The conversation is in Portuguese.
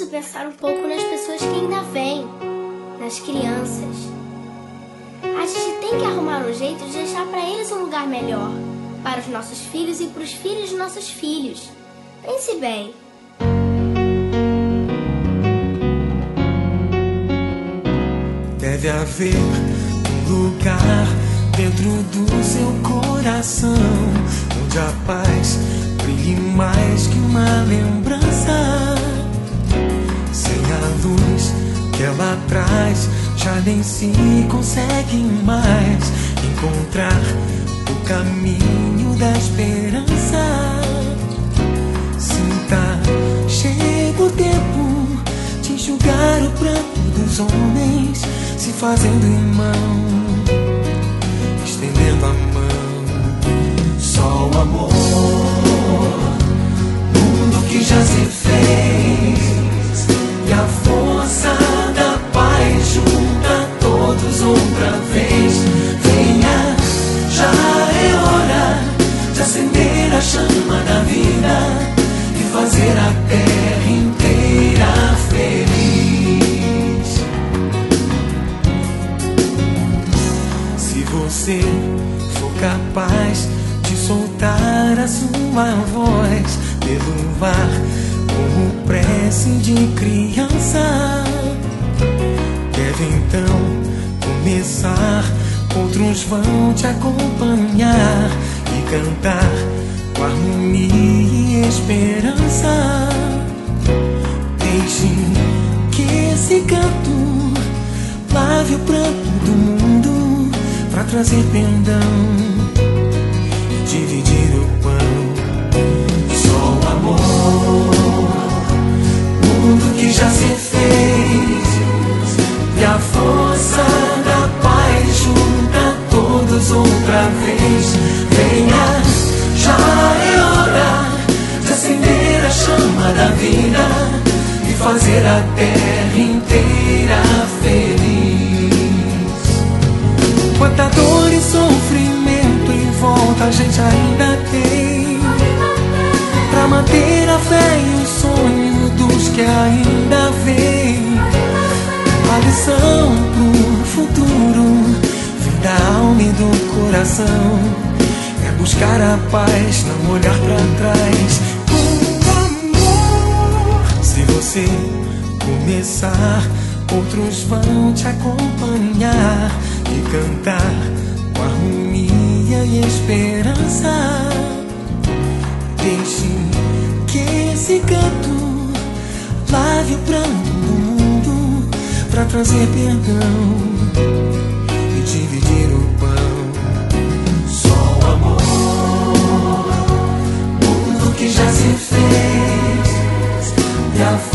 preciso pensar um pouco nas pessoas que ainda vêm, nas crianças. A gente tem que arrumar um jeito de deixar para eles um lugar melhor, para os nossos filhos e para os filhos de nossos filhos. Pense bem. Deve haver um lugar dentro do seu coração, onde a paz brilhe mais que uma lembrança. Sem a luz que ela traz, já nem se consegue mais encontrar o caminho da esperança. Sinta, chega o tempo de enxugar o pranto dos homens, se fazendo irmão, estendendo a mão. Só o amor, mundo que já se fez, e a força da paz junta todos outra vez. Venha, já é hora de acender a chama da vida e fazer a terra inteira feliz. Se você for capaz de soltar a sua voz pelo ar como prece de criança, deve então começar. Outros vão te acompanhar e cantar com harmonia e esperança. Deixe que esse canto lave o pranto do mundo pra trazer perdão e dividir o pão. Só o amor, mundo que já se fez, e a força da paz junta todos outra vez. Venha, já é hora de acender a chama da vida e fazer a terra inteira feliz. Quanta dor e sofrimento em volta a gente ainda tem, pra manter a fé e o sonho dos que ainda vêm. A lição pro futuro vem da alma e do coração, é buscar a paz, não olhar pra trás. Com amor, se você começar, outros vão te acompanhar e cantar com harmonia e esperança. Deixe que esse canto lave o pranto do mundo pra trazer perdão e dividir o pão. Só o amor, mundo que já se fez, e a